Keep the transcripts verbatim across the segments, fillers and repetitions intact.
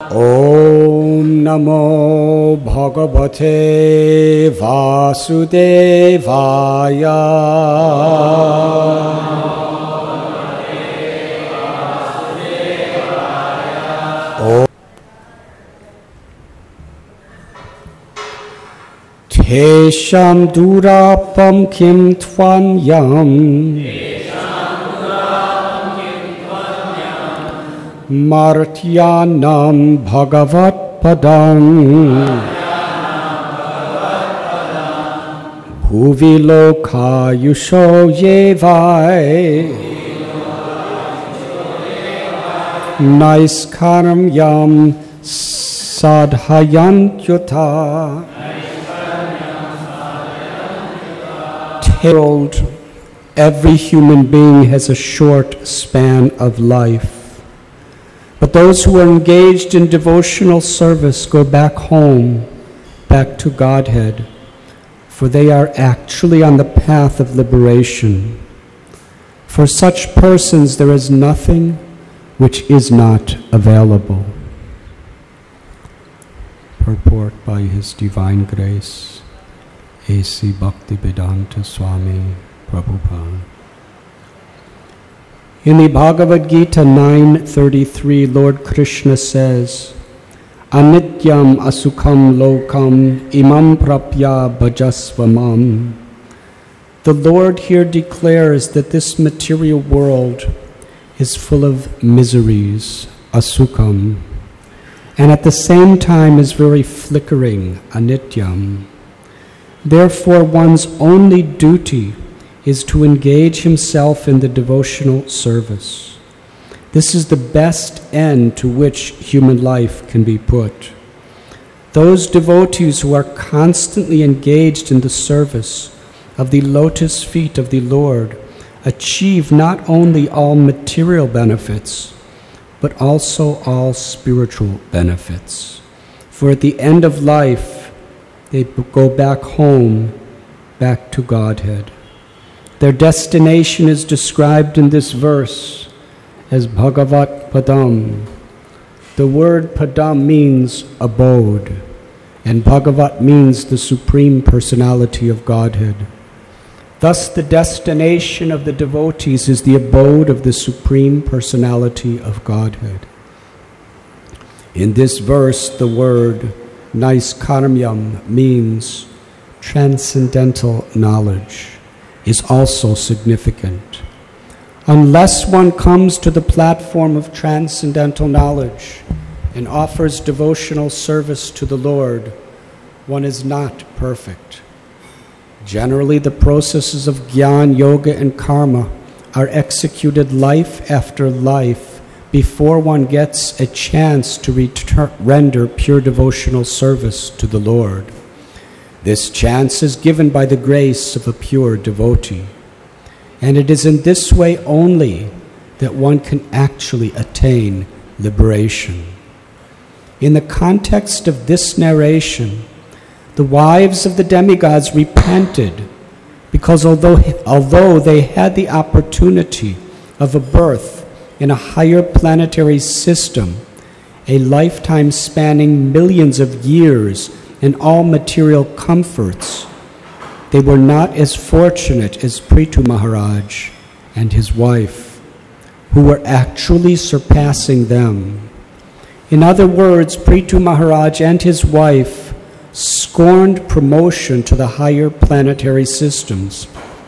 Om Namo Bhagavate Vasudevaya. Om Tesham Durapam Kim Tvanyam Martyanam Bhagavat Padam Bhuvi Loka Yusho Yevai Naiskaram Yam Sadhayantyuta. Herald, every human being has a short span of life. But those who are engaged in devotional service go back home, back to Godhead, for they are actually on the path of liberation. For such persons there is nothing which is not available. Purport by His Divine Grace, A C Bhaktivedanta Swami Prabhupada. In the Bhagavad Gita nine thirty-three, Lord Krishna says, Anityam asukham lokam imam prapya bhajasvamam. The Lord here declares that this material world is full of miseries, asukham, and at the same time is very flickering, anityam. Therefore, one's only duty is to engage himself in the devotional service. This is the best end to which human life can be put. Those devotees who are constantly engaged in the service of the lotus feet of the Lord achieve not only all material benefits, but also all spiritual benefits. For at the end of life, they go back home, back to Godhead. Their destination is described in this verse as Bhagavat Padam. The word Padam means abode, and Bhagavat means the Supreme Personality of Godhead. Thus, the destination of the devotees is the abode of the Supreme Personality of Godhead. In this verse, the word Naiskaramyam means transcendental knowledge, is also significant. Unless one comes to the platform of transcendental knowledge and offers devotional service to the Lord, one is not perfect. Generally, the processes of Gyan, Yoga, and Karma are executed life after life before one gets a chance to return, render pure devotional service to the Lord. This chance is given by the grace of a pure devotee, and it is in this way only that one can actually attain liberation. In the context of this narration, the wives of the demigods repented because although, although they had the opportunity of a birth in a higher planetary system, a lifetime spanning millions of years and all material comforts, they were not as fortunate as Prithu Maharaj and his wife, who were actually surpassing them. In other words, Prithu Maharaj and his wife scorned promotion to the higher planetary systems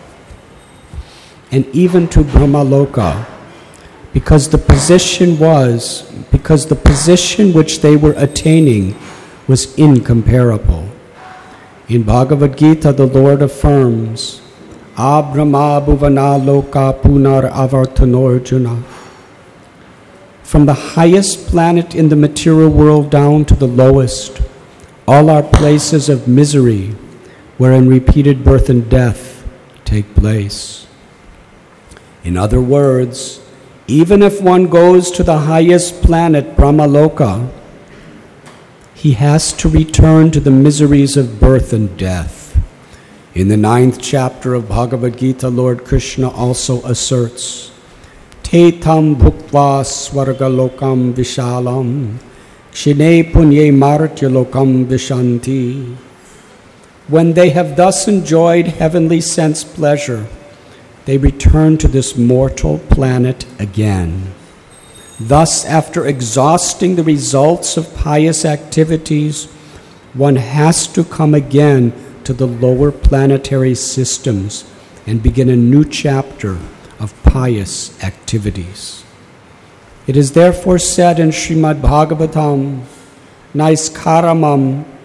and even to Brahmaloka, because the position was, because the position which they were attaining was incomparable. In Bhagavad Gita, the Lord affirms, Abrahma bhuvana loka punar avartanorjuna. From the highest planet in the material world down to the lowest, all are places of misery wherein repeated birth and death take place. In other words, even if one goes to the highest planet, Brahmaloka, he has to return to the miseries of birth and death. In the ninth chapter of Bhagavad Gita, Lord Krishna also asserts, Te tam bhuktva svargalokam vishalam Shine punye martya lokam vishanti. When they have thus enjoyed heavenly sense pleasure, they return to this mortal planet again. Thus, after exhausting the results of pious activities, one has to come again to the lower planetary systems and begin a new chapter of pious activities. It is therefore said in Srimad Bhagavatam, Naiskaramam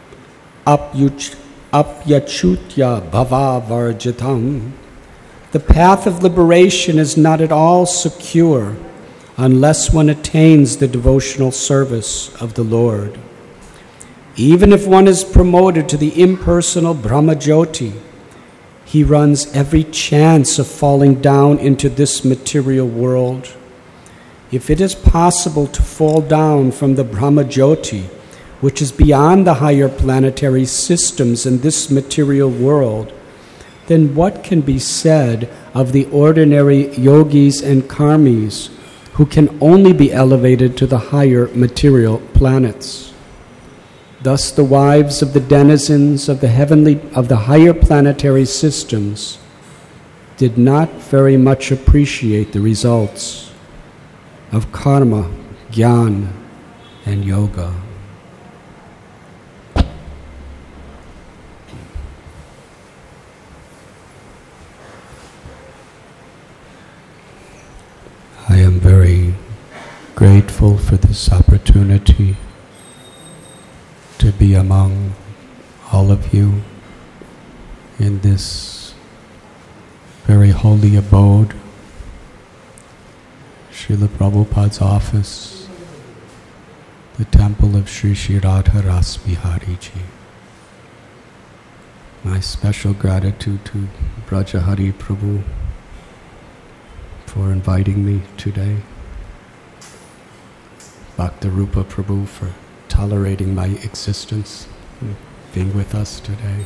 apyachutya bhava varjitam. The path of liberation is not at all secure unless one attains the devotional service of the Lord. Even if one is promoted to the impersonal Brahmajyoti, he runs every chance of falling down into this material world. If it is possible to fall down from the Brahmajyoti, which is beyond the higher planetary systems in this material world, then what can be said of the ordinary yogis and karmis who can only be elevated to the higher material planets? Thus the wives of the denizens of the heavenly of the higher planetary systems did not very much appreciate the results of karma, jnana, and yoga. I am very grateful for this opportunity to be among all of you in this very holy abode, Srila Prabhupada's office, the temple of Sri Sri Radha Ras Bihari Ji. My special gratitude to Brajahari Prabhu for inviting me today, Bhaktarupa Prabhu for tolerating my existence, being with us today,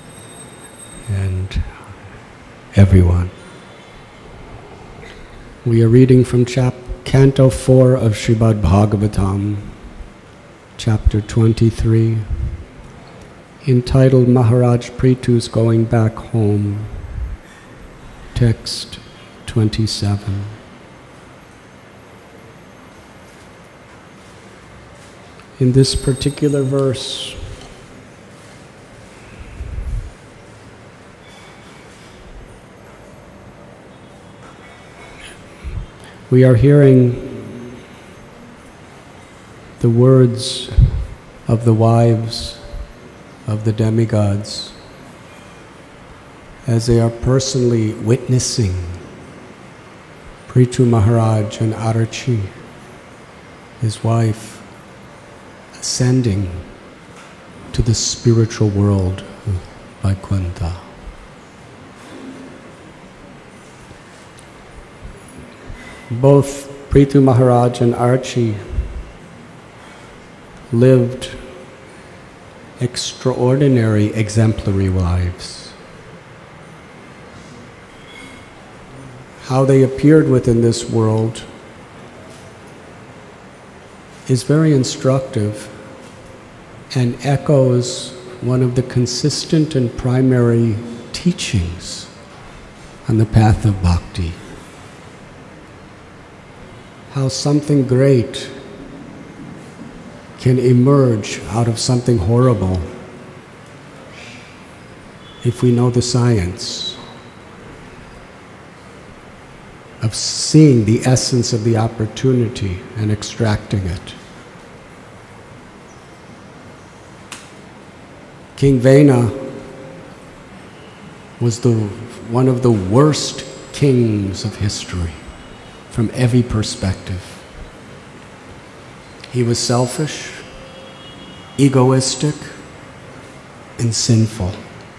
and everyone. We are reading from chap- Canto four of Srimad Bhagavatam, chapter twenty-three, entitled Maharaj Prithu's Going Back Home, text twenty-seven. In this particular verse, we are hearing the words of the wives of the demigods as they are personally witnessing Prithu Maharaj and Arachi, his wife, ascending to the spiritual world of Vaikuntha. Both Prithu Maharaj and Arachi lived extraordinary, exemplary lives. How they appeared within this world is very instructive and echoes one of the consistent and primary teachings on the path of bhakti. How something great can emerge out of something horrible if we know the science of seeing the essence of the opportunity and extracting it. King Vena was the, one of the worst kings of history from every perspective. He was selfish, egoistic, and sinful.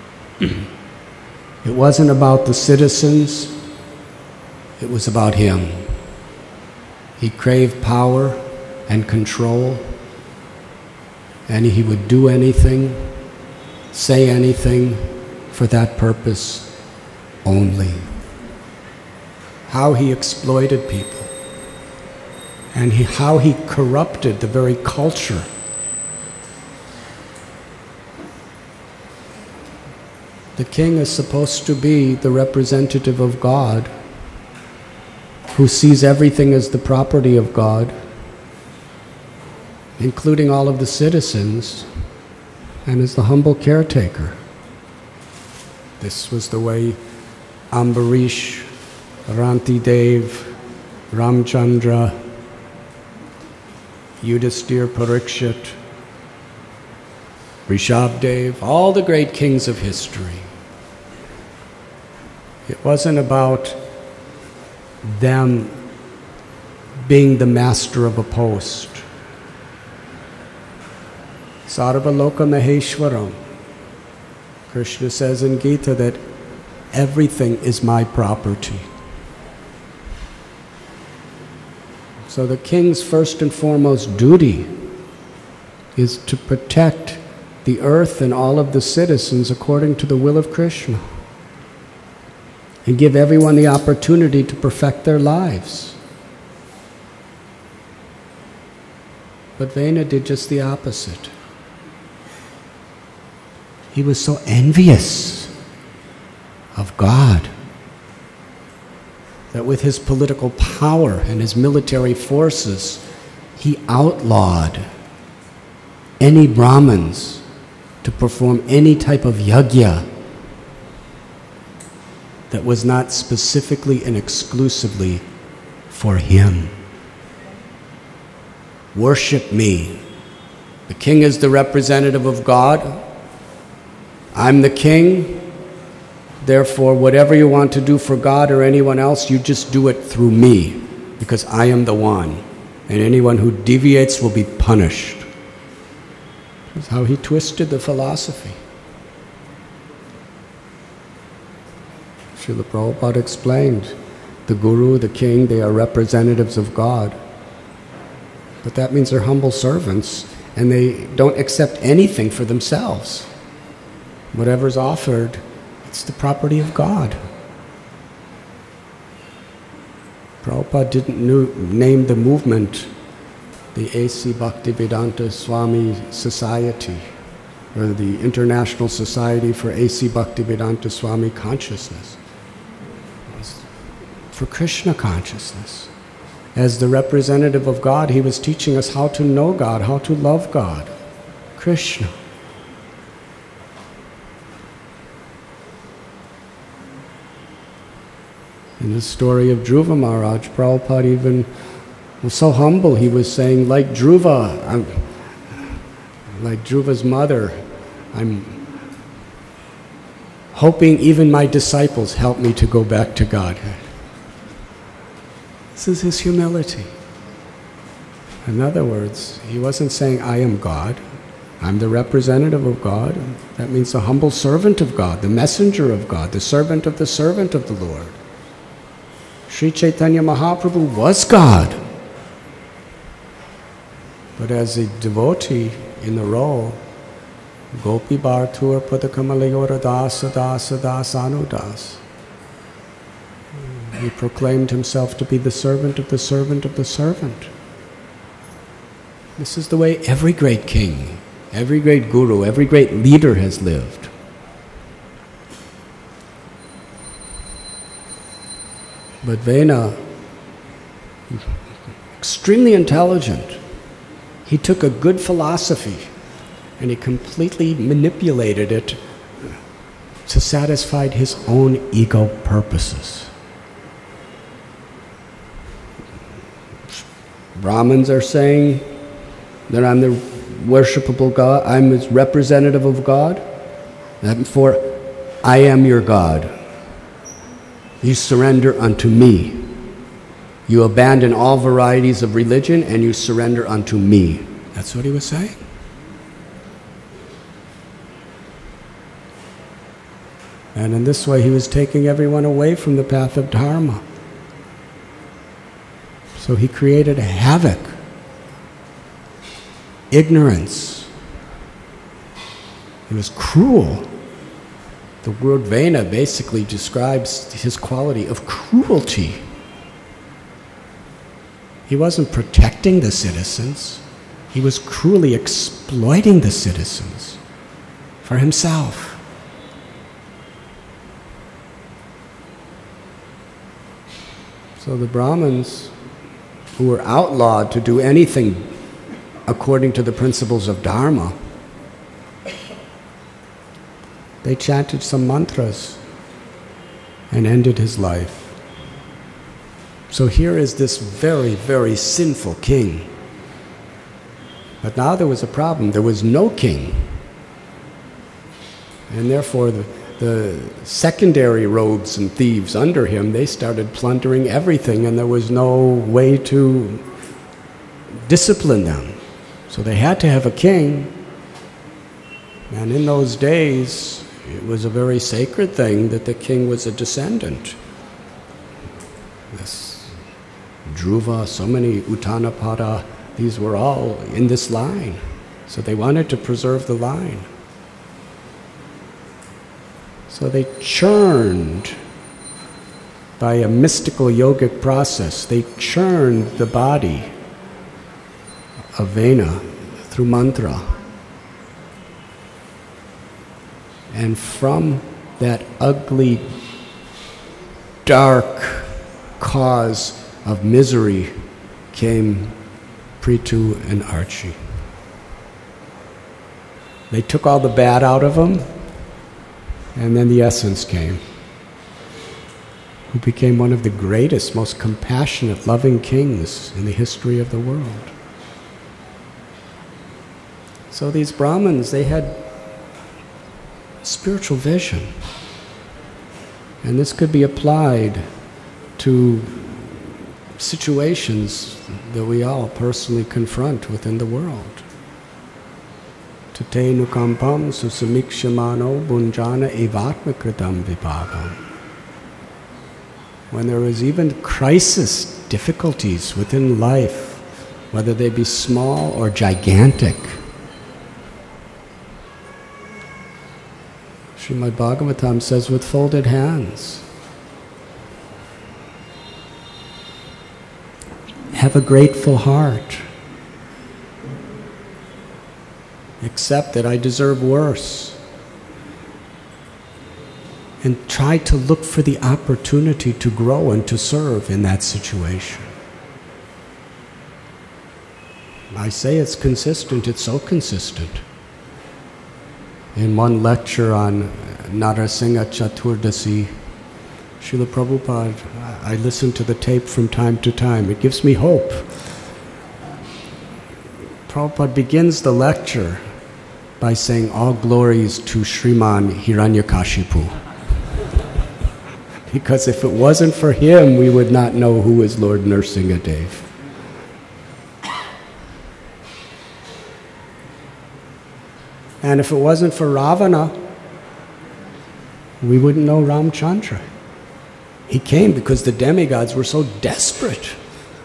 It wasn't about the citizens, it was about him. He craved power and control, and he would do anything, say anything for that purpose only. How he exploited people, and he, how he corrupted the very culture. The king is supposed to be the representative of God, who sees everything as the property of God, including all of the citizens, and is the humble caretaker. This was the way Ambarish, Rantidev, Ramchandra, Yudhisthira Parikshit, Rishabdev, all the great kings of history. It wasn't about them being the master of a post. Sarvaloka Maheshwaram. Krishna says in Gita that everything is my property. So the king's first and foremost duty is to protect the earth and all of the citizens according to the will of Krishna, and give everyone the opportunity to perfect their lives. But Vena did just the opposite. He was so envious of God that with his political power and his military forces, he outlawed any Brahmins to perform any type of yajna that was not specifically and exclusively for him. Worship me. The king is the representative of God. I'm the king. Therefore, whatever you want to do for God or anyone else, you just do it through me, because I am the one. And anyone who deviates will be punished. That's how he twisted the philosophy. Srila Prabhupada explained, the guru, the king, they are representatives of God. But that means they're humble servants, and they don't accept anything for themselves. Whatever's offered, it's the property of God. Prabhupada didn't knew, name the movement the A C Bhaktivedanta Swami Society, or the International Society for A C Bhaktivedanta Swami Consciousness. It was for Krishna consciousness. As the representative of God, he was teaching us how to know God, how to love God. Krishna. In the story of Dhruva Maharaj, Prabhupada even was so humble. He was saying, like Dhruva, I'm, like Dhruva's mother, I'm hoping even my disciples help me to go back to Godhead. This is his humility. In other words, he wasn't saying, I am God. I'm the representative of God. That means the humble servant of God, the messenger of God, the servant of the servant of the Lord. Sri Chaitanya Mahaprabhu was God. But as a devotee in the role, Gopi Bhartur Padakamalayora Dasa Dasa Dasanu Das, he proclaimed himself to be the servant of the servant of the servant. This is the way every great king, every great guru, every great leader has lived. But Vena, extremely intelligent, he took a good philosophy and he completely manipulated it to satisfy his own ego purposes. Brahmins are saying that I'm the worshipable God, I'm his representative of God, therefore I am your God. You surrender unto me. You abandon all varieties of religion and you surrender unto me. That's what he was saying. And in this way he was taking everyone away from the path of dharma. So he created havoc, ignorance. He was cruel. The word Vena basically describes his quality of cruelty. He wasn't protecting the citizens. He was cruelly exploiting the citizens for himself. So the Brahmins, who were outlawed to do anything according to the principles of Dharma, they chanted some mantras and ended his life. So here is this very, very sinful king. But now there was a problem. There was no king. And therefore the, the secondary rogues and thieves under him, they started plundering everything, and there was no way to discipline them. So they had to have a king. And in those days, it was a very sacred thing that the king was a descendant. This Dhruva, so many Uttanapada, these were all in this line. So they wanted to preserve the line. So they churned, by a mystical yogic process, they churned the body of Vena through mantra. And from that ugly, dark cause of misery came Prithu and Archie. They took all the bad out of him, and then the essence came, who became one of the greatest, most compassionate, loving kings in the history of the world. So these Brahmins, they had spiritual vision. And this could be applied to situations that we all personally confront within the world. Tate nukampam susamikshamano bunjana evatmakritam vipagam. When there is even crisis, difficulties within life, whether they be small or gigantic, Srimad Bhagavatam says, with folded hands, have a grateful heart. Accept that I deserve worse. And try to look for the opportunity to grow and to serve in that situation. I say it's consistent, it's so consistent. In one lecture on Narasingha Chaturdasi, Srila Prabhupada, I listen to the tape from time to time. It gives me hope. Prabhupada begins the lecture by saying, all glories to Sriman Hiranyakashipu. Because if it wasn't for him, we would not know who is Lord Nrsingadev. And if it wasn't for Ravana, we wouldn't know Ramchandra. He came because the demigods were so desperate.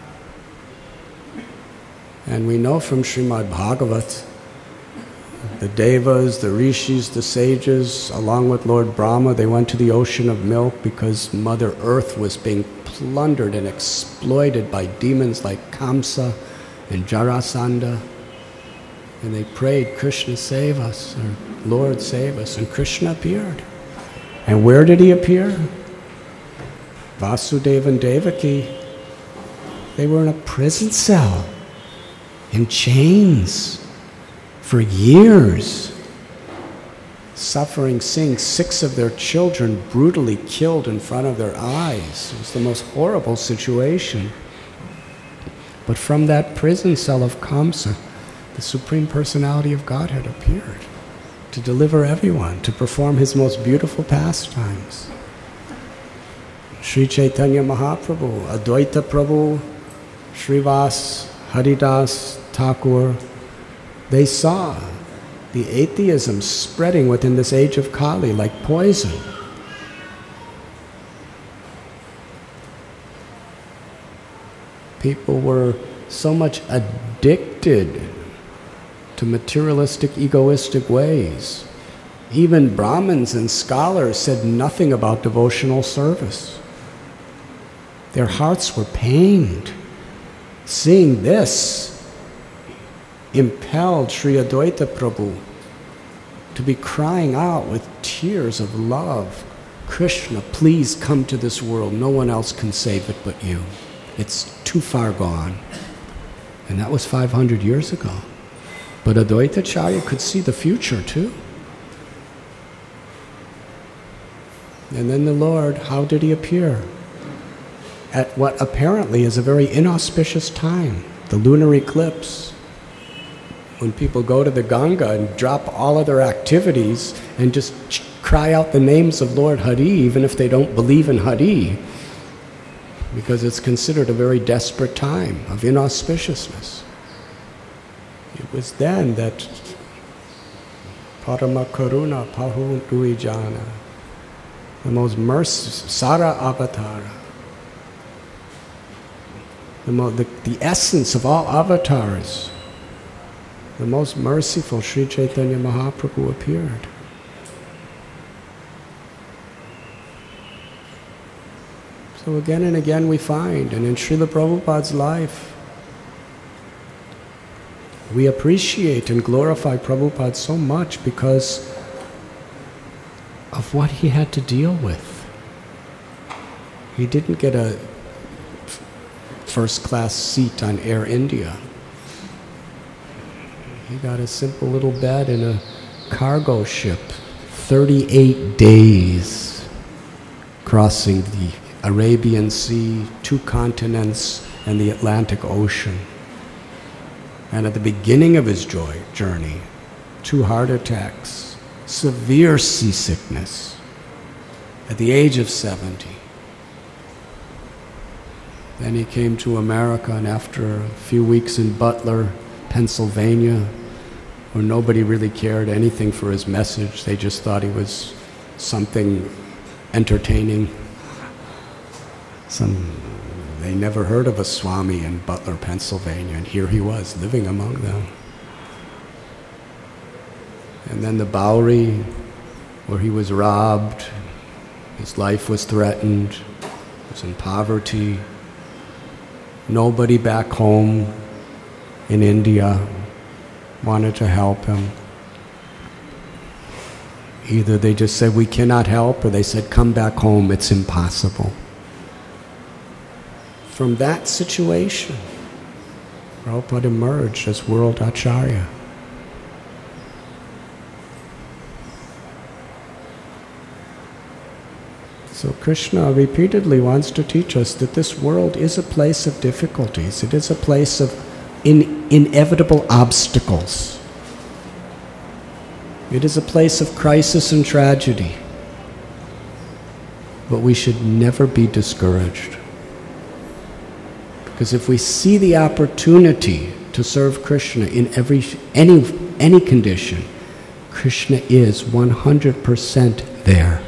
And we know from Srimad Bhagavat, the Devas, the Rishis, the sages, along with Lord Brahma, they went to the ocean of milk because Mother Earth was being plundered and exploited by demons like Kamsa and Jarasandha. And they prayed, Krishna save us, or Lord save us, and Krishna appeared. And where did he appear? Vasudeva and Devaki, they were in a prison cell, in chains, for years, suffering, seeing six of their children brutally killed in front of their eyes. It was the most horrible situation. But from that prison cell of Kamsa, the Supreme Personality of Godhead appeared to deliver everyone, to perform his most beautiful pastimes. Sri Chaitanya Mahaprabhu, Advaita Prabhu, Srivas, Haridas, Thakur, they saw the atheism spreading within this age of Kali like poison. People were so much addicted to materialistic, egoistic ways. Even Brahmins and scholars said nothing about devotional service. Their hearts were pained. Seeing this impelled Sri Advaita Prabhu to be crying out with tears of love, Krishna, please come to this world. No one else can save it but you. It's too far gone. And that was five hundred years ago. But Advaita Acharya could see the future too. And then the Lord, how did he appear? At what apparently is a very inauspicious time, the lunar eclipse, when people go to the Ganga and drop all of their activities and just ch- cry out the names of Lord Hari, even if they don't believe in Hari, because it's considered a very desperate time of inauspiciousness. It was then that Parama Karuna Pahu Ruijana, the most merciful, Sara Avatara, the, mo- the, the essence of all avatars, the most merciful Sri Chaitanya Mahaprabhu appeared. So again and again we find, and in Srila Prabhupada's life, we appreciate and glorify Prabhupada so much because of what he had to deal with. He didn't get a first-class seat on Air India. He got a simple little bed in a cargo ship, thirty-eight days crossing the Arabian Sea, two continents, and the Atlantic Ocean. And at the beginning of his joy, journey, two heart attacks, severe seasickness, at the age of seventy. Then he came to America, and after a few weeks in Butler, Pennsylvania, where nobody really cared anything for his message, they just thought he was something entertaining. Some, they never heard of a Swami in Butler, Pennsylvania, and here he was living among them. And then the Bowery, where he was robbed, his life was threatened, he was in poverty. Nobody back home in India wanted to help him. Either they just said, we cannot help, or they said, come back home, it's impossible. From that situation, Prabhupada emerged as World Acharya. So Krishna repeatedly wants to teach us that this world is a place of difficulties. It is a place of in, inevitable obstacles. It is a place of crisis and tragedy. But we should never be discouraged. Because if we see the opportunity to serve Krishna in every any any condition, Krishna is one hundred percent there.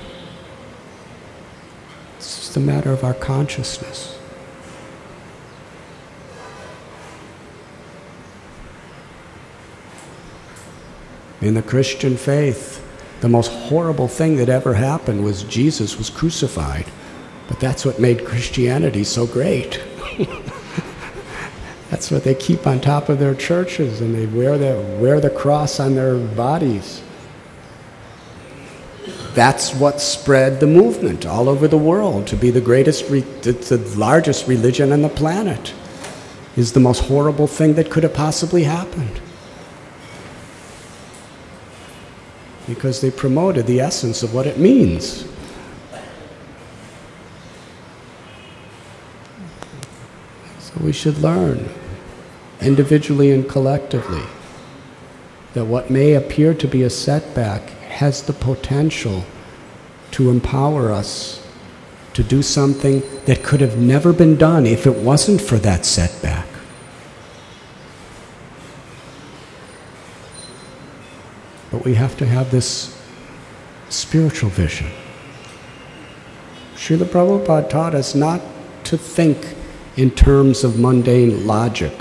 It's just a matter of our consciousness. In the Christian faith, the most horrible thing that ever happened was Jesus was crucified. But that's what made Christianity so great. That's what they keep on top of their churches, and they wear the, wear the cross on their bodies. That's what spread the movement all over the world to be the greatest, re- the largest religion on the planet. Is the most horrible thing that could have possibly happened. Because they promoted the essence of what it means. So we should learn, individually and collectively, that what may appear to be a setback has the potential to empower us to do something that could have never been done if it wasn't for that setback. But we have to have this spiritual vision. Srila Prabhupada taught us not to think in terms of mundane logic.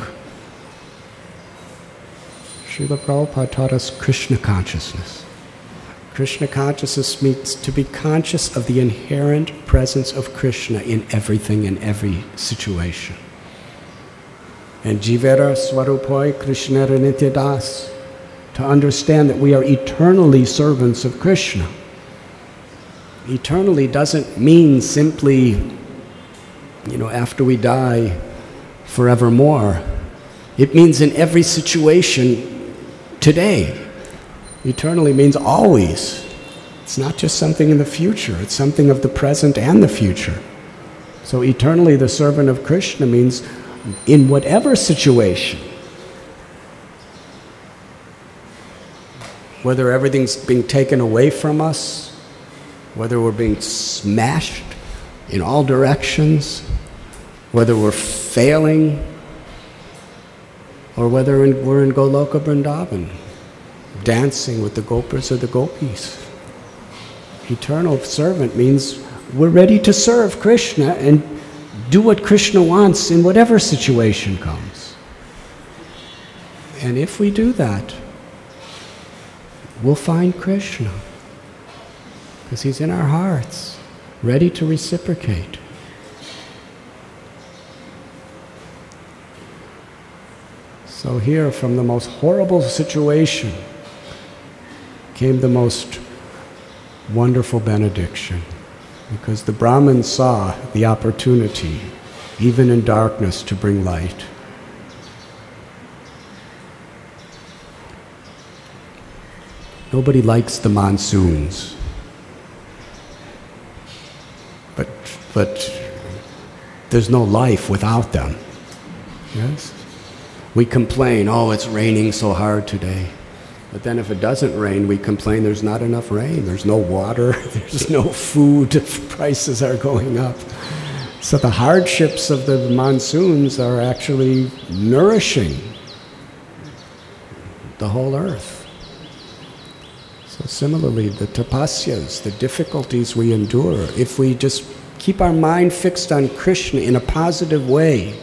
Srila Prabhupada taught us Krishna consciousness. Krishna consciousness means to be conscious of the inherent presence of Krishna in everything, in every situation. and Jivera Swarupoi Krishnera Nityadas, to understand that we are eternally servants of Krishna. Eternally doesn't mean simply, you know, after we die, forevermore. It means in every situation today. Eternally means always. It's not just something in the future, it's something of the present and the future. So eternally the servant of Krishna means in whatever situation, whether everything's being taken away from us, whether we're being smashed in all directions, whether we're failing, or whether in, we're in Goloka Vrindavan, dancing with the gopas or the gopis. Eternal servant means we're ready to serve Krishna and do what Krishna wants in whatever situation comes. And if we do that, we'll find Krishna, because he's in our hearts, ready to reciprocate. So here, from the most horrible situation, came the most wonderful benediction, because the Brahmin saw the opportunity, even in darkness, to bring light. Nobody likes the monsoons, but but there's no life without them. Yes? We complain, oh, it's raining so hard today. But then if it doesn't rain, we complain there's not enough rain, there's no water, there's no food, prices are going up. So the hardships of the monsoons are actually nourishing the whole earth. So similarly, the tapasyas, the difficulties we endure, if we just keep our mind fixed on Krishna in a positive way,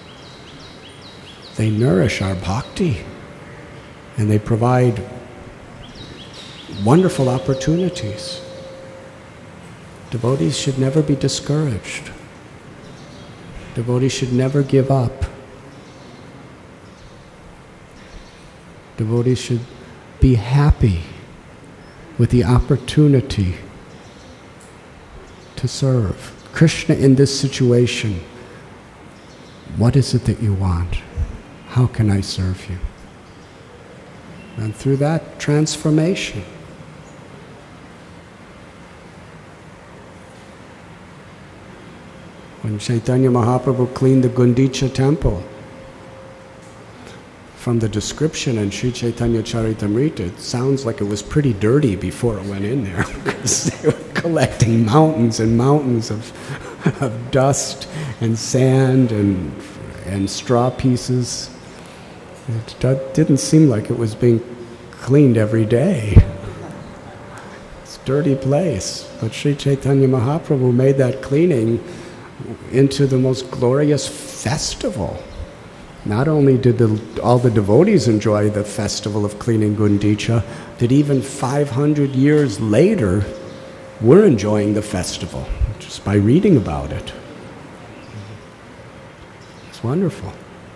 they nourish our bhakti. And they provide wonderful opportunities. Devotees should never be discouraged. Devotees should never give up. Devotees should be happy with the opportunity to serve. Krishna, in this situation, what is it that you want? How can I serve you? And through that transformation, when Chaitanya Mahaprabhu cleaned the Gundicha temple, from the description in Sri Chaitanya Charitamrita, it sounds like it was pretty dirty before it went in there, because they were collecting mountains and mountains of, of dust and sand and, and straw pieces. It didn't seem like it was being cleaned every day. It's a dirty place. But Sri Chaitanya Mahaprabhu made that cleaning into the most glorious festival. Not only did the, all the devotees enjoy the festival of cleaning Gundicha, that even five hundred years later, we're enjoying the festival just by reading about it. It's wonderful.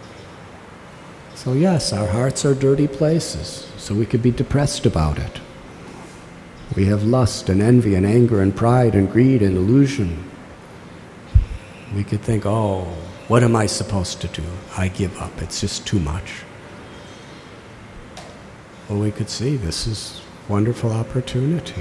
So yes, our hearts are dirty places, so we could be depressed about it. We have lust and envy and anger and pride and greed and illusion. We could think, oh, what am I supposed to do? I give up, it's just too much. Well, we could see this is a wonderful opportunity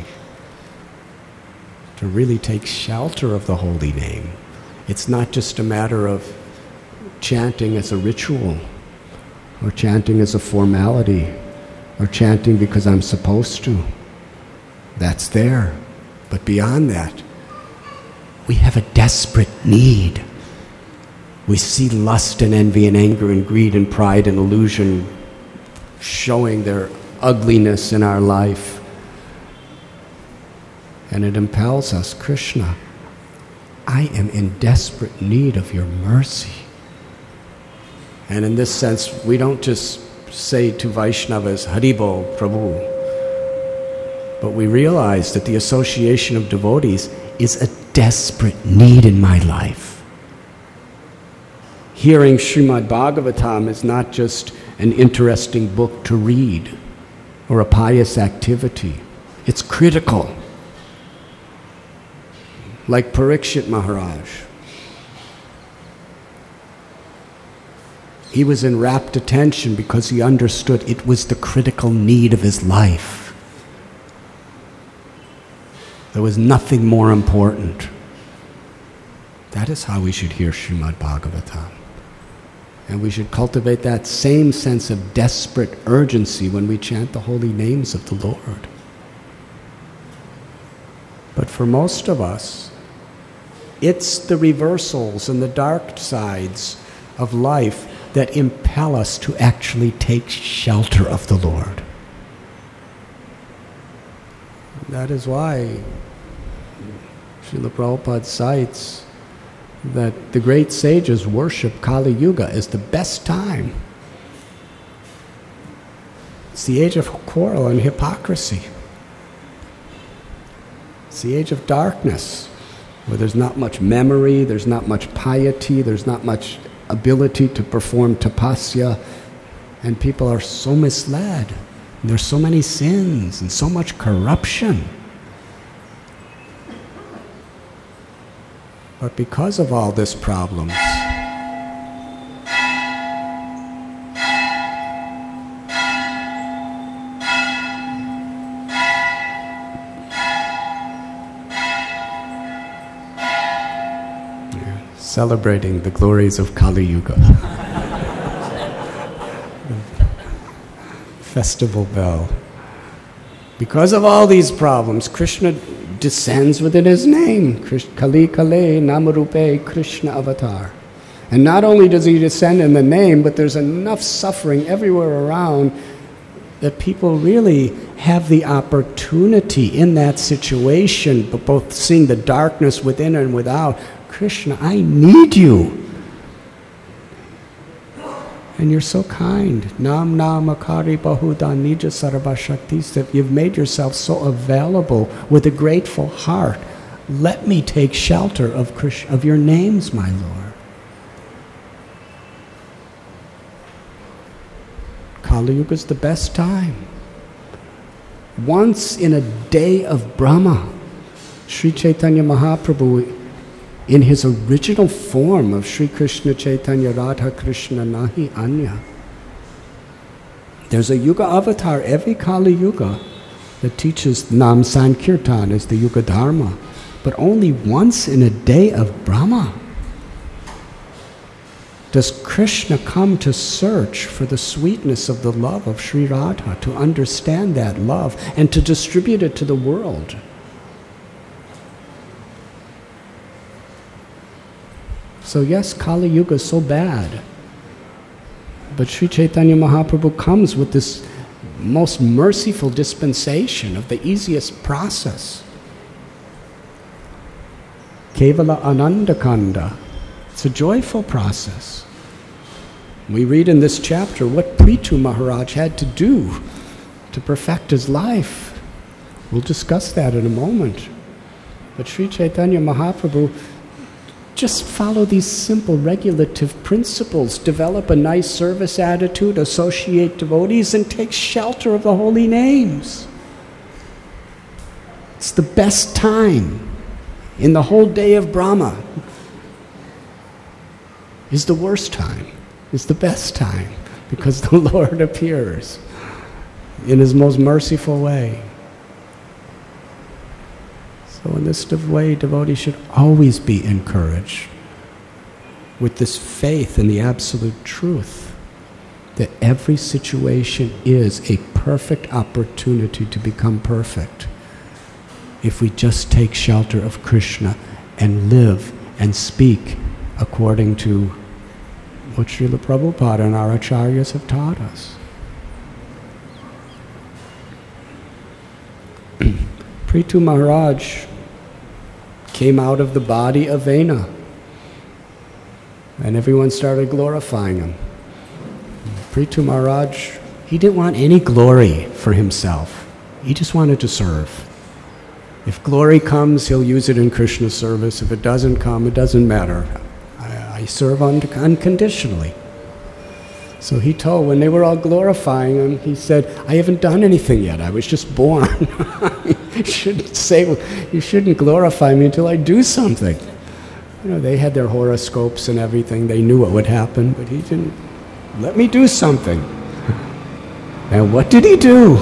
to really take shelter of the holy name. It's not just a matter of chanting as a ritual, or chanting as a formality, or chanting because I'm supposed to. That's there. But beyond that, we have a desperate need. We see lust and envy and anger and greed and pride and illusion showing their ugliness in our life. And it impels us, Krishna, I am in desperate need of your mercy. And in this sense, we don't just say to Vaishnavas, Haribol, Prabhu, but we realize that the association of devotees is a desperate need in my life. hearing Srimad Bhagavatam is not just an interesting book to read or a pious activity. It's critical. Like Parikshit Maharaj. He was in rapt attention because he understood it was the critical need of his life. There was nothing more important. That is how we should hear Srimad Bhagavatam. And we should cultivate that same sense of desperate urgency when we chant the holy names of the Lord. But for most of us, it's the reversals and the dark sides of life that impel us to actually take shelter of the Lord. That is why Srila Prabhupada cites that the great sages worship Kali Yuga as the best time. It's the age of quarrel and hypocrisy. It's the age of darkness, where there's not much memory, there's not much piety, there's not much ability to perform tapasya, and people are so misled. And there's so many sins and so much corruption. But because of all these problems, celebrating the glories of Kali Yuga. Festival bell. Because of all these problems, Krishna descends within his name. Kali Kale Namarupe Krishna Avatar. And not only does he descend in the name, but there's enough suffering everywhere around that people really have the opportunity in that situation, but both seeing the darkness within and without. Krishna, I need you. And you're so kind. Nam Nam Akari Bahuda Nija Sarva Shakti. You've made yourself so available with a grateful heart. Let me take shelter of Krishna, of your names, my Lord. Kali Yuga is the best time. Once in a day of Brahma, Sri Chaitanya Mahaprabhu, in his original form of Sri Krishna Chaitanya Radha Krishna Nahi Anya. There's a Yuga avatar every Kali Yuga that teaches Nam Sankirtan as the Yuga Dharma, but only once in a day of Brahma does Krishna come to search for the sweetness of the love of Sri Radha, to understand that love and to distribute it to the world. So yes, Kali Yuga is so bad, but Sri Chaitanya Mahaprabhu comes with this most merciful dispensation of the easiest process. Kevala Anandakanda. It's a joyful process. We read in this chapter what Prithu Maharaj had to do to perfect his life. We'll discuss that in a moment. But Sri Chaitanya Mahaprabhu just follow these simple regulative principles, develop a nice service attitude, associate devotees, and take shelter of the holy names. It's the best time in the whole day of Brahma. Is the worst time, is the best time, because the Lord appears in his most merciful way. So in this way, devotees should always be encouraged with this faith in the absolute truth that every situation is a perfect opportunity to become perfect if we just take shelter of Krishna and live and speak according to what Srila Prabhupada and our acharyas have taught us. Prithu Maharaj came out of the body of Vena, and everyone started glorifying him. Prithu Maharaj, he didn't want any glory for himself. He just wanted to serve. If glory comes, he'll use it in Krishna service. If it doesn't come, it doesn't matter. I, I serve un- unconditionally. So he told, when they were all glorifying him, he said, I haven't done anything yet. I was just born. You shouldn't say, you shouldn't glorify me until I do something. You know, they had their horoscopes and everything. They knew what would happen, but he didn't. Let me do something. And what did he do?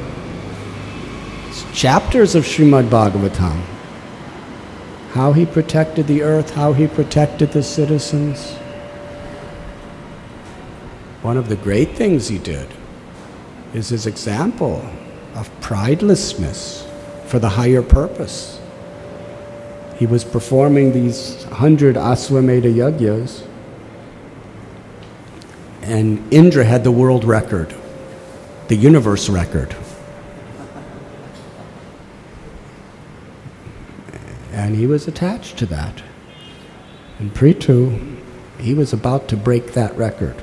It's chapters of Srimad Bhagavatam. How he protected the earth, how he protected the citizens. One of the great things he did is his example of pridelessness for the higher purpose. He was performing these hundred Aswamedha Yajnas, and Indra had the world record, the universe record. And he was attached to that. And Prithu, he was about to break that record.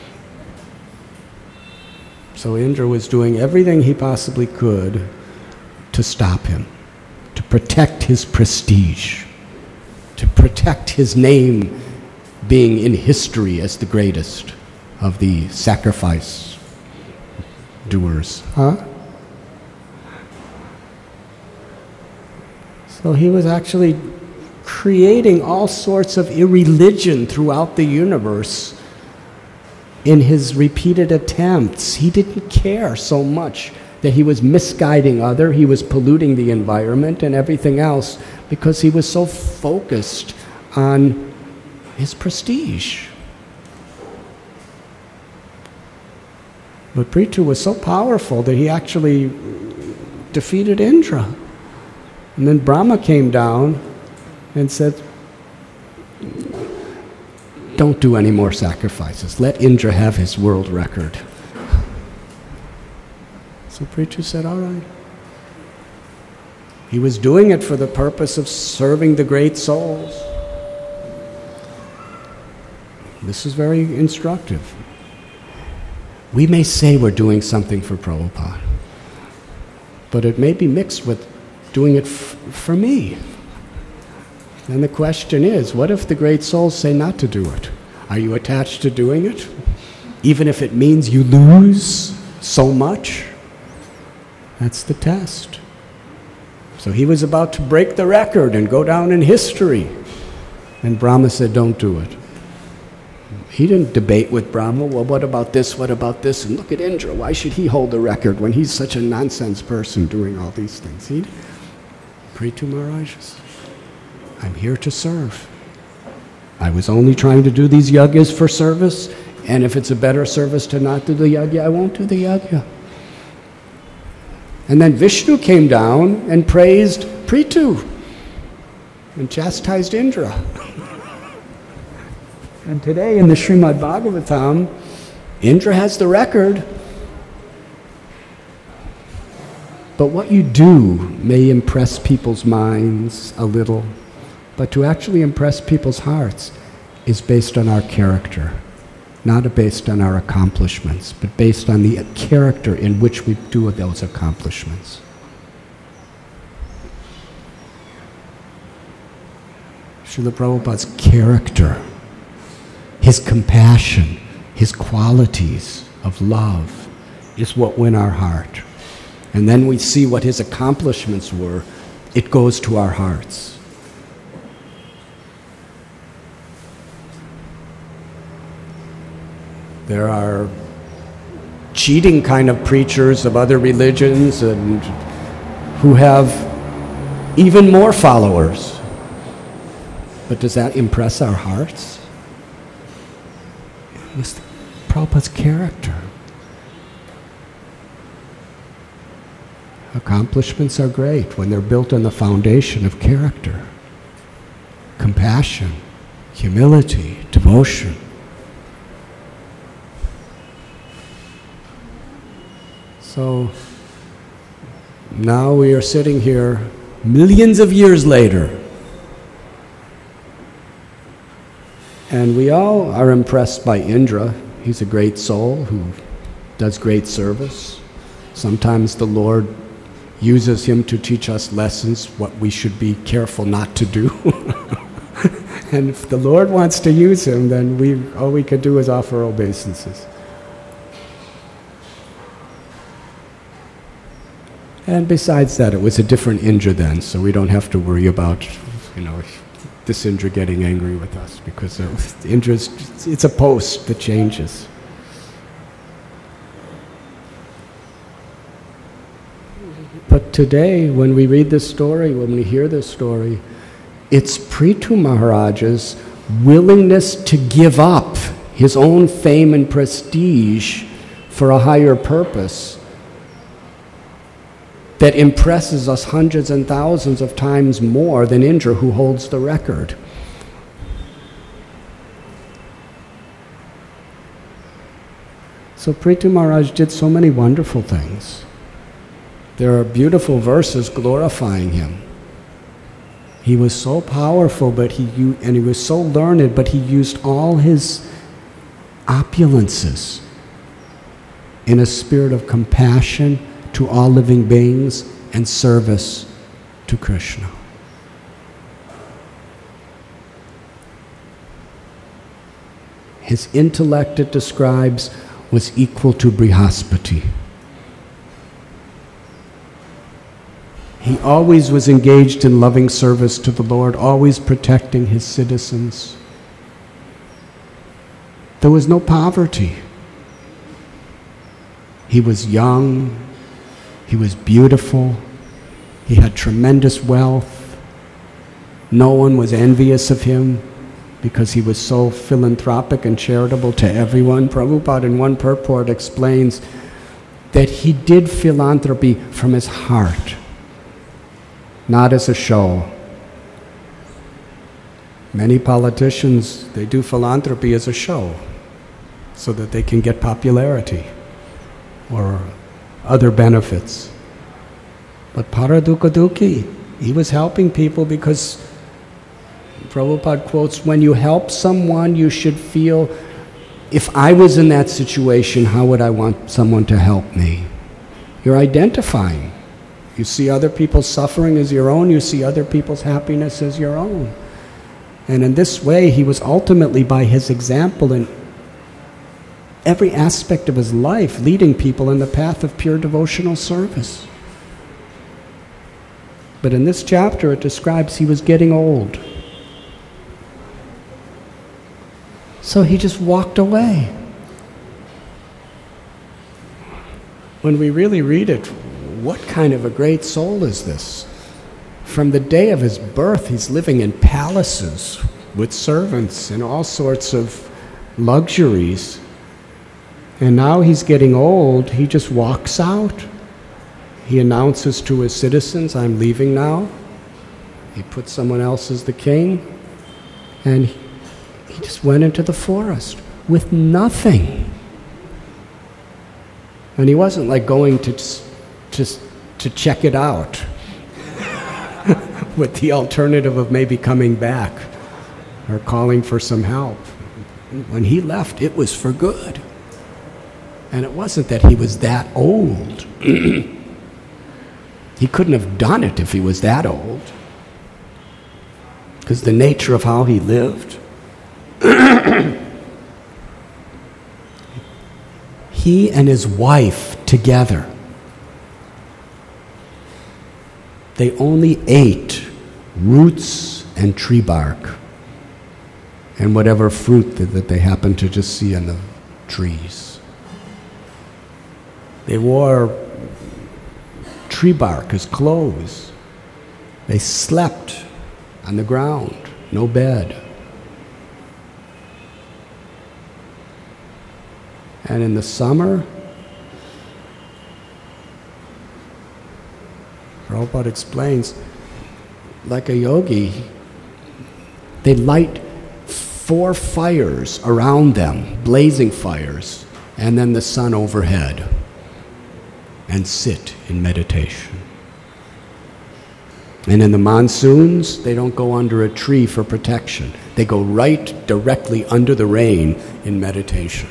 So Indra was doing everything he possibly could to stop him, to protect his prestige, to protect his name being in history as the greatest of the sacrifice doers. Huh? So he was actually creating all sorts of irreligion throughout the universe in his repeated attempts. He didn't care so much that he was misguiding other, he was polluting the environment and everything else because he was so focused on his prestige. But Prithu was so powerful that he actually defeated Indra. And then Brahma came down and said, don't do any more sacrifices. Let Indra have his world record. So Prithu said, all right. He was doing it for the purpose of serving the great souls. This is very instructive. We may say we're doing something for Prabhupada, but it may be mixed with doing it f- for me. And the question is, what if the great souls say not to do it? Are you attached to doing it? Even if it means you lose so much? That's the test. So he was about to break the record and go down in history. And Brahma said, don't do it. He didn't debate with Brahma, well, what about this, what about this? And look at Indra, why should he hold the record when he's such a nonsense person doing all these things? He, Prithu Maharaj, I'm here to serve. I was only trying to do these yajnas for service, and if it's a better service to not do the yajna, I won't do the yajna. And then Vishnu came down and praised Prithu and chastised Indra. And today in the Srimad Bhagavatam, Indra has the record. But what you do may impress people's minds a little, but to actually impress people's hearts is based on our character, not based on our accomplishments, but based on the character in which we do those accomplishments. Srila Prabhupada's character, his compassion, his qualities of love is what win our heart. And then we see what his accomplishments were. It goes to our hearts. There are cheating kind of preachers of other religions and who have even more followers. But does that impress our hearts? It's Prabhupada's character. Accomplishments are great when they're built on the foundation of character, compassion, humility, devotion. So now we are sitting here millions of years later, and we all are impressed by Indra. He's a great soul who does great service. Sometimes the Lord uses him to teach us lessons, what we should be careful not to do. And if the Lord wants to use him, then we all we could do is offer obeisances. And besides that, it was a different Indra then, so we don't have to worry about, you know, this Indra getting angry with us, because Indra's, it's a post that changes. But today, when we read this story, when we hear this story, it's Prithu Maharaja's willingness to give up his own fame and prestige for a higher purpose that impresses us hundreds and thousands of times more than Indra, who holds the record. So Prithu Maharaj did so many wonderful things. There are beautiful verses glorifying him. He was so powerful, but he and he was so learned, but he used all his opulences in a spirit of compassion to all living beings and service to Krishna. His intellect, it describes, was equal to Brihaspati. He always was engaged in loving service to the Lord, always protecting his citizens. There was no poverty. He was young. He was beautiful. He had tremendous wealth. No one was envious of him because he was so philanthropic and charitable to everyone. Prabhupada in one purport explains that he did philanthropy from his heart, not as a show. Many politicians, they do philanthropy as a show so that they can get popularity or other benefits. But Paradukadukhi, he was helping people because Prabhupada quotes, when you help someone, you should feel, if I was in that situation, how would I want someone to help me? You're identifying. You see other people's suffering as your own, you see other people's happiness as your own. And in this way, he was ultimately, by his example in every aspect of his life, leading people in the path of pure devotional service. But in this chapter, it describes he was getting old. So he just walked away. When we really read it, what kind of a great soul is this? From the day of his birth, he's living in palaces with servants and all sorts of luxuries. And now he's getting old, he just walks out. He announces to his citizens, I'm leaving now. He puts someone else as the king. And he, he just went into the forest with nothing. And he wasn't like going to just to check it out with the alternative of maybe coming back or calling for some help. When he left, it was for good. And it wasn't that he was that old. He couldn't have done it if he was that old, because the nature of how he lived. He and his wife together, they only ate roots and tree bark and whatever fruit that, that they happened to just see on the trees. They wore tree bark as clothes. They slept on the ground, no bed. And in the summer, Prabhupada explains, like a yogi, they light four fires around them, blazing fires, and then the sun overhead, and sit in meditation. And in the monsoons, they don't go under a tree for protection. They go right directly under the rain in meditation.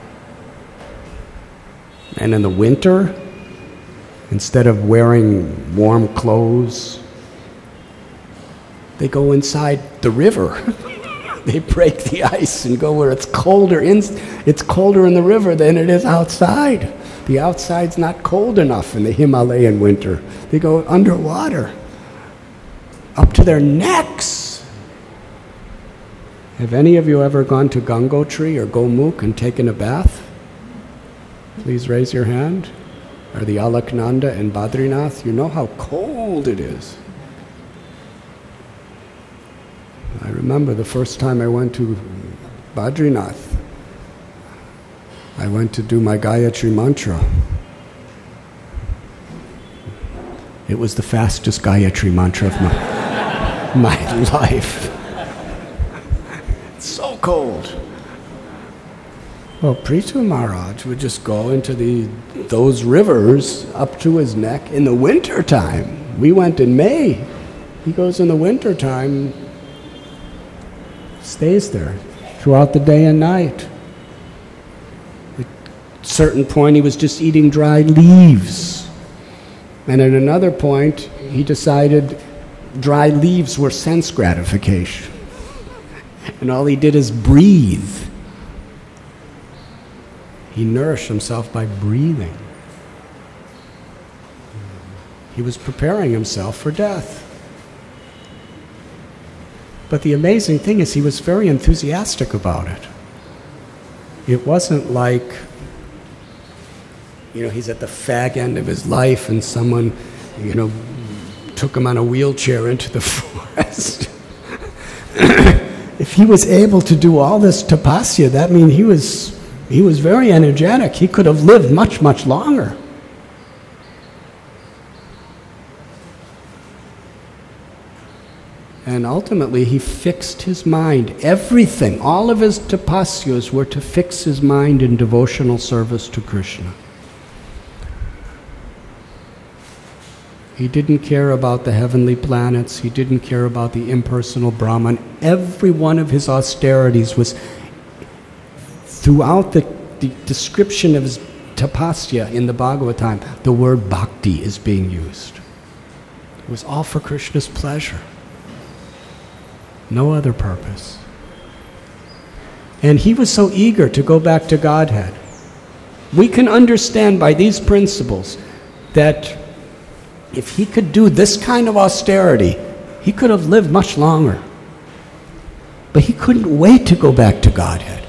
And in the winter, instead of wearing warm clothes, they go inside the river they break the ice and go where it's colder. In, it's colder in the river than it is outside. The outside's not cold enough in the Himalayan winter. They go underwater, up to their necks. Have any of you ever gone to Gangotri or Gomukh and taken a bath? Please raise your hand. Or the Alaknanda and Badrinath. You know how cold it is. I remember the first time I went to Badrinath, I went to do my Gayatri mantra. It was the fastest Gayatri mantra of my, my life. It's so cold. Well, Prithu Maharaj would just go into the those rivers up to his neck in the winter time. We went in May. He goes in the winter time, stays there throughout the day and night. At a certain point, he was just eating dry leaves. And at another point, he decided dry leaves were sense gratification. And all he did is breathe. He nourished himself by breathing. He was preparing himself for death. But the amazing thing is he was very enthusiastic about it. It wasn't like, you know, he's at the fag end of his life and someone, you know, took him on a wheelchair into the forest. If he was able to do all this tapasya, that means he was he was very energetic. He could have lived much, much longer. And ultimately, he fixed his mind. Everything, all of his tapasyas were to fix his mind in devotional service to Krishna. He didn't care about the heavenly planets. He didn't care about the impersonal Brahman. Every one of his austerities was, throughout the, the description of his tapasya in the Bhagavatam, the word bhakti is being used. It was all for Krishna's pleasure. No other purpose. And he was so eager to go back to Godhead. We can understand by these principles that if he could do this kind of austerity, he could have lived much longer. But he couldn't wait to go back to Godhead.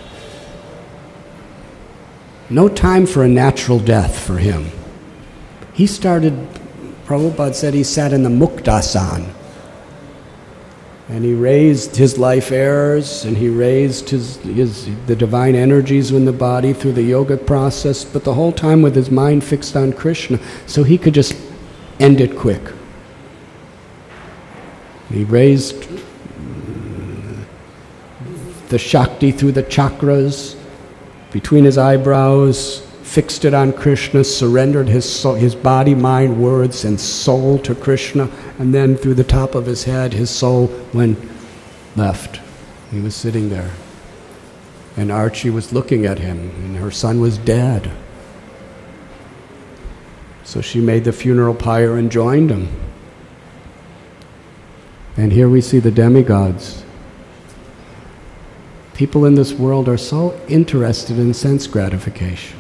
No time for a natural death for him. He started, Prabhupada said he sat in the Muktasan. And he raised his life airs, and he raised his, his the divine energies in the body through the yogic process, but the whole time with his mind fixed on Krishna, so he could just end it quick. He raised the Shakti through the chakras, between his eyebrows, fixed it on Krishna, surrendered his soul, his body, mind, words, and soul to Krishna, and then through the top of his head, his soul went left. He was sitting there. And Archie was looking at him, and her son was dead. So she made the funeral pyre and joined him. And here we see the demigods. People in this world are so interested in sense gratification.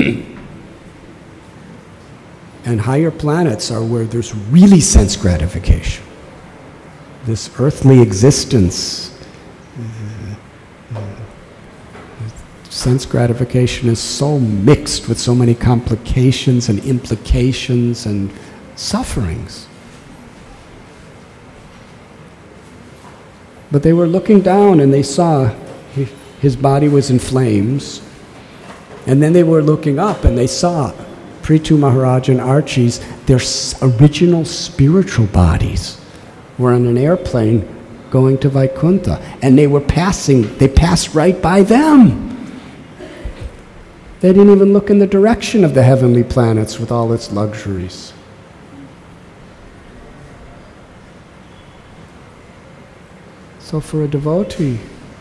And higher planets are where there's really sense gratification. This earthly existence, sense gratification is so mixed with so many complications and implications and sufferings. But they were looking down and they saw his body was in flames. And then they were looking up and they saw Prithu Maharaj and Archie's, their original spiritual bodies were on an airplane going to Vaikuntha. And they were passing, they passed right by them. They didn't even look in the direction of the heavenly planets with all its luxuries. So for a devotee,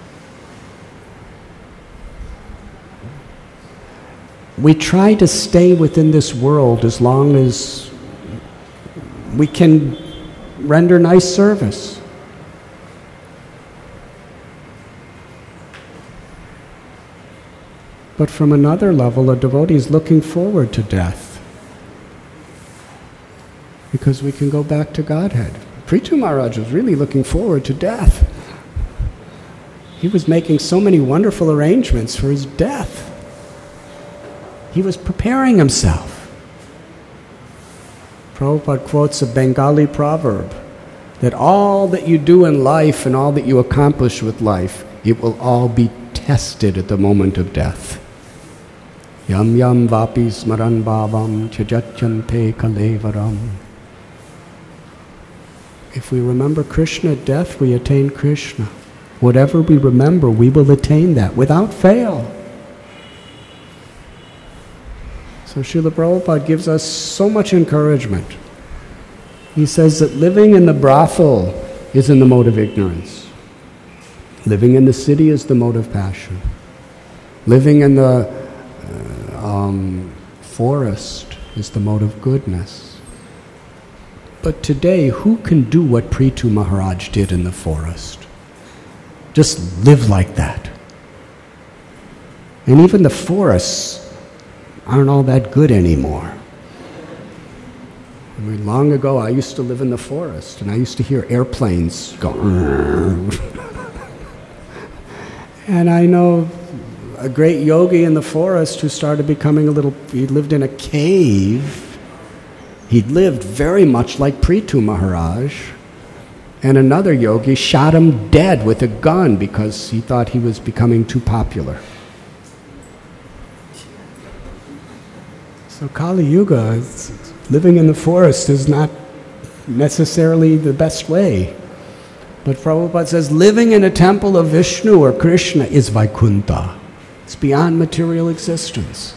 we try to stay within this world as long as we can render nice service. But from another level, a devotee is looking forward to death, because we can go back to Godhead. Prithu Maharaj was really looking forward to death. He was making so many wonderful arrangements for his death. He was preparing himself. Prabhupada quotes a Bengali proverb that all that you do in life and all that you accomplish with life, it will all be tested at the moment of death. Yam yam vapi smaran bhavam chajachante kalevaram. If we remember Krishna at death, we attain Krishna. Whatever we remember, we will attain that without fail. So Srila Prabhupada gives us so much encouragement. He says that living in the brothel is in the mode of ignorance. Living in the city is the mode of passion. Living in the uh, um, forest is the mode of goodness. But today, who can do what Prithu Maharaj did in the forest? Just live like that. And even the forests aren't all that good anymore. I mean, long ago, I used to live in the forest, and I used to hear airplanes go. And I know a great yogi in the forest who started becoming a little, he lived in a cave. He lived very much like Prithu Maharaj. And another yogi shot him dead with a gun because he thought he was becoming too popular. So Kali Yuga, living in the forest is not necessarily the best way. But Prabhupada says living in a temple of Vishnu or Krishna is Vaikuntha. It's beyond material existence.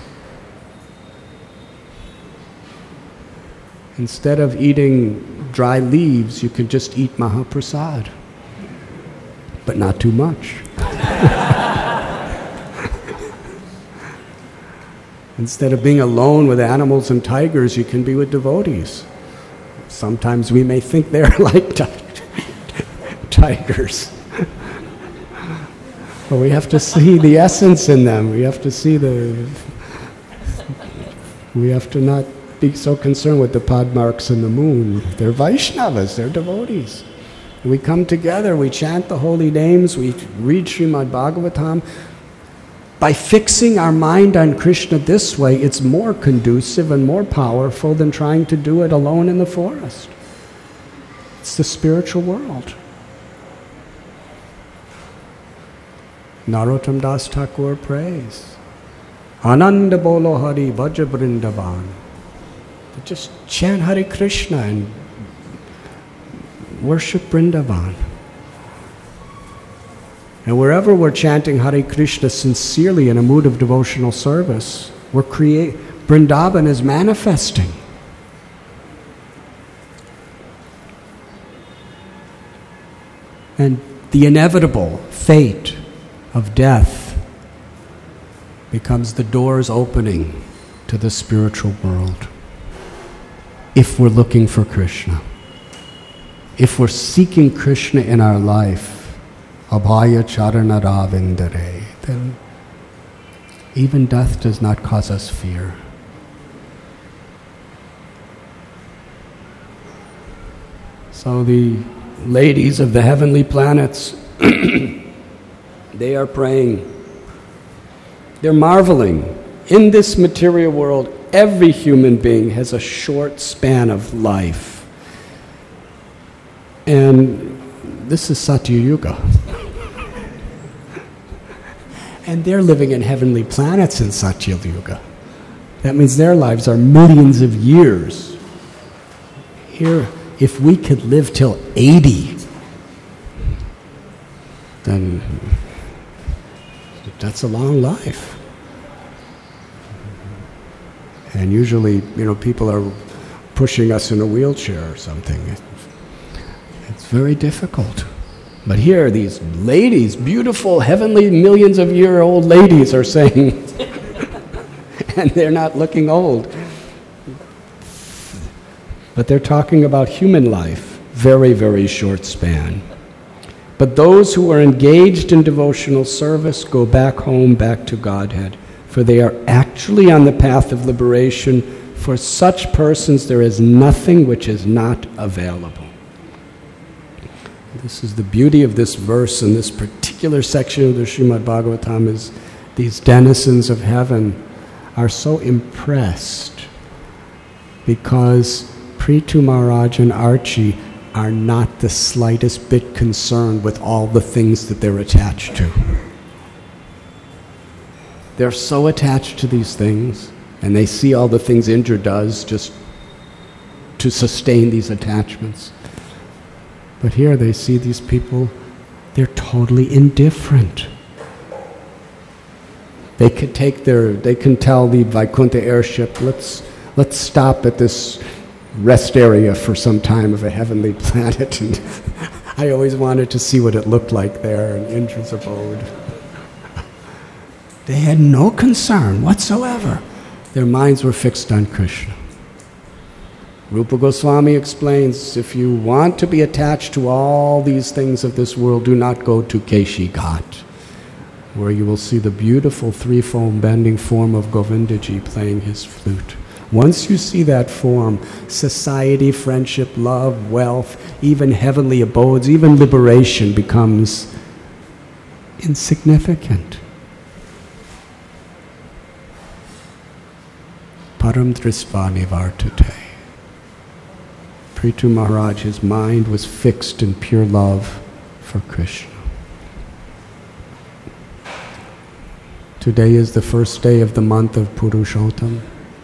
Instead of eating dry leaves, you can just eat Mahaprasad. But not too much. Instead of being alone with animals and tigers, you can be with devotees. Sometimes we may think they're like t- tigers. But we have to see the essence in them. We have to see the... We have to not be so concerned with the pod marks in the moon. They're Vaishnavas, they're devotees. We come together, we chant the holy names, we read Srimad Bhagavatam. By fixing our mind on Krishna this way, it's more conducive and more powerful than trying to do it alone in the forest. It's the spiritual world. Narottam Das Thakur prays, Ananda Bolo Hari Vaja Vrindavan. Just chant Hare Krishna and worship Vrindavan. And wherever we're chanting Hare Krishna sincerely in a mood of devotional service, we're create Vrindavan is manifesting. And the inevitable fate of death becomes the doors opening to the spiritual world. If we're looking for Krishna, if we're seeking Krishna in our life, Abhaya Charana Ravindare, then even death does not cause us fear. So the ladies of the heavenly planets, they are praying. They're marveling. In this material world, every human being has a short span of life. And this is Satya Yuga. And they're living in heavenly planets in Satya Yuga. That means their lives are millions of years. Here, if we could live till eighty, then that's a long life. And usually, you know, people are pushing us in a wheelchair or something. It's very difficult. But here, these ladies, beautiful, heavenly, millions of year old ladies are saying, and they're not looking old. But they're talking about human life, very, very short span. But those who are engaged in devotional service go back home, back to Godhead for they are actually on the path of liberation. For such persons there is nothing which is not available. This is the beauty of this verse in this particular section of the Srimad Bhagavatam, is these denizens of heaven are so impressed because Prithu Maharaj and Archie are not the slightest bit concerned with all the things that they're attached to. They're so attached to these things, and they see all the things Indra does just to sustain these attachments. But here they see these people, they're totally indifferent. They could take their, they can tell the Vaikuntha airship, let's let's stop at this rest area for some time of a heavenly planet. And I always wanted to see what it looked like there in Indra's abode. They had no concern whatsoever. Their minds were fixed on Krishna. Rupa Goswami explains, if you want to be attached to all these things of this world, do not go to Keshi Ghat, where you will see the beautiful threefold bending form of Govindaji playing his flute. Once you see that form, society, friendship, love, wealth, even heavenly abodes, even liberation becomes insignificant. Param Drisva Nivartate. Prithu Maharaj, his mind was fixed in pure love for Krishna. Today is the first day of the month of Purushottam.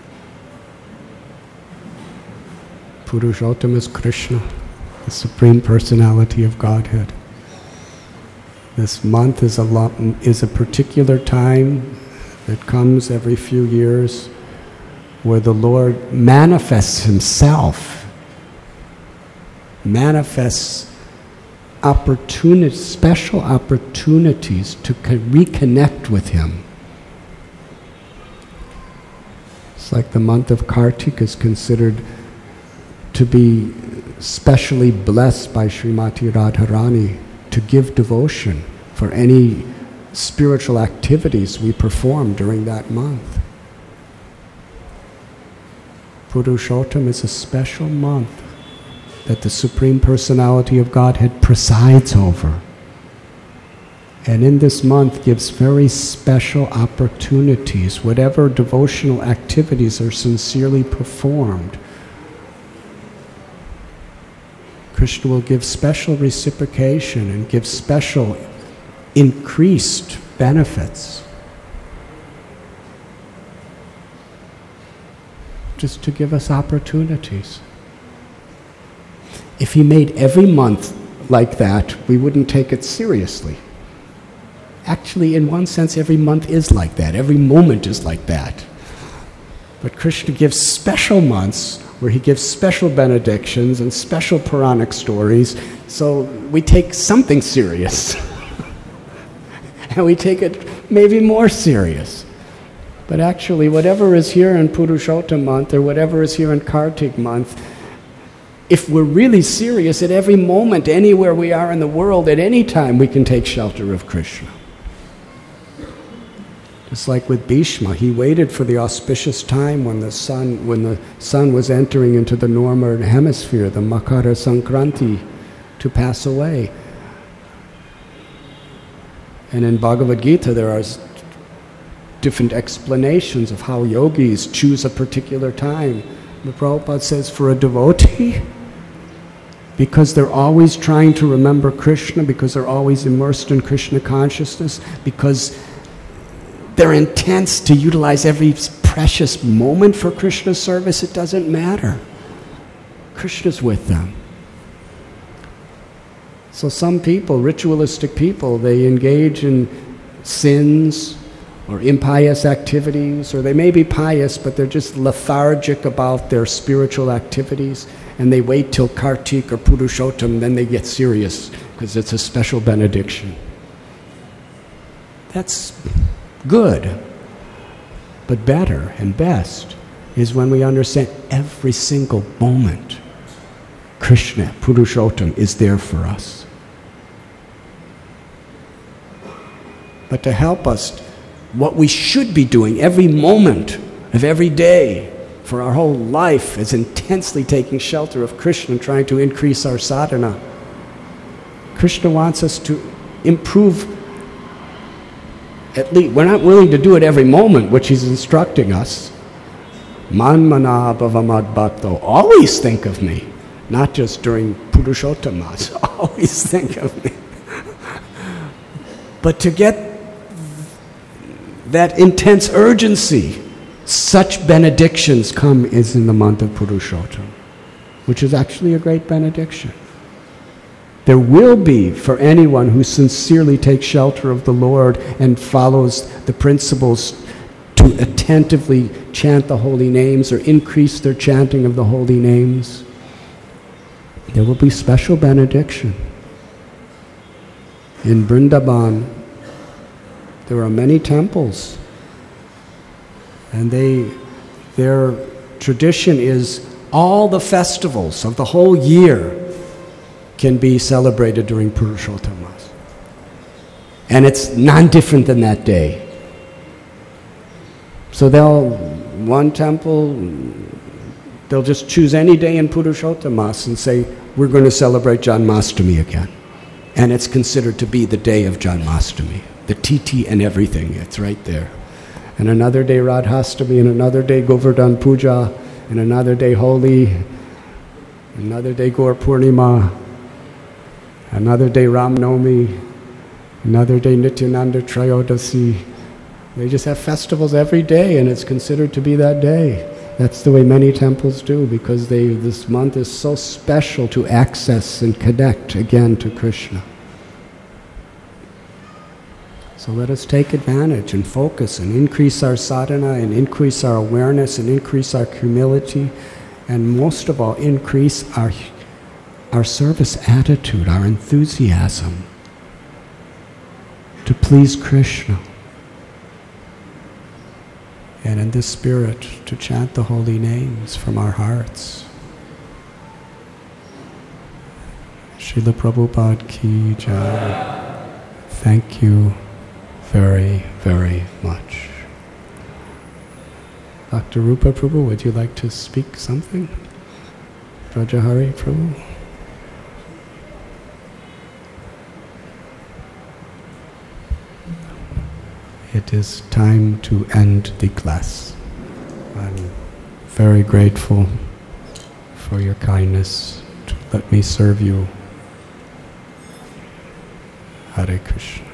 Purushottam is Krishna, the Supreme Personality of Godhead. This month is a, lot, is a particular time that comes every few years where the Lord manifests himself, manifests opportunities, special opportunities to co- reconnect with him. It's like the month of Kartik is considered to be specially blessed by Srimati Radharani to give devotion for any spiritual activities we perform during that month. Purushottam is a special month that the Supreme Personality of Godhead presides over. And in this month gives very special opportunities. Whatever devotional activities are sincerely performed, Krishna will give special reciprocation and give special increased benefits. Just to give us opportunities. If he made every month like that, we wouldn't take it seriously. Actually, in one sense, every month is like that. Every moment is like that. But Krishna gives special months where he gives special benedictions and special Puranic stories, so we take something serious. And we take it maybe more serious. But actually, whatever is here in Purushottam month or whatever is here in Kartik month, if we're really serious, at every moment, anywhere we are in the world, at any time, we can take shelter of Krishna. Just like with Bhishma, he waited for the auspicious time when the sun, when the sun was entering into the northern hemisphere, the Makara Sankranti, to pass away. And in Bhagavad Gita, there are different explanations of how yogis choose a particular time. The Prabhupada says for a devotee, because they're always trying to remember Krishna, because they're always immersed in Krishna consciousness, because they're intense to utilize every precious moment for Krishna service, it doesn't matter. Krishna's with them. So some people, ritualistic people, they engage in sins or impious activities, or they may be pious, but they're just lethargic about their spiritual activities, and they wait till Kartik or Purushottam, then they get serious, because it's a special benediction. That's good, but better and best is when we understand every single moment Krishna, Purushottam, is there for us. But to help us what we should be doing every moment of every day for our whole life is intensely taking shelter of Krishna and trying to increase our sadhana. Krishna wants us to improve. At least, we're not willing to do it every moment, which he's instructing us. Man mana bhavamad bhakto. Always think of me. Not just during Purushottamas. Always think of me. But to get that intense urgency, such benedictions come is in the month of Purushottam, which is actually a great benediction. There will be, for anyone who sincerely takes shelter of the Lord and follows the principles to attentively chant the holy names or increase their chanting of the holy names, there will be special benediction. In Vrindavan, there are many temples, and they, their tradition is all the festivals of the whole year can be celebrated during Purushottam. And it's non-different than that day. So they'll, one temple, they'll just choose any day in Purushottam and say, we're going to celebrate Janmashtami again. And it's considered to be the day of Janmashtami. The titi and everything, it's right there. And another day Radhastami, and another day Govardhan Puja, and another day Holi, another day Gaur Purnima, another day Ram Navami, another day Nityananda Trayodasi. They just have festivals every day, and it's considered to be that day. That's the way many temples do, because they, this month is so special to access and connect again to Krishna. So let us take advantage and focus and increase our sadhana and increase our awareness and increase our humility, and most of all, increase our, our service attitude, our enthusiasm to please Krishna. And in this spirit, to chant the holy names from our hearts. Srila Prabhupada ki jai. Thank you very, very much. Doctor Rupa Prabhu, would you like to speak something? Rajahari Prabhu? It is time to end the class. I'm very grateful for your kindness to let me serve you. Hare Krishna.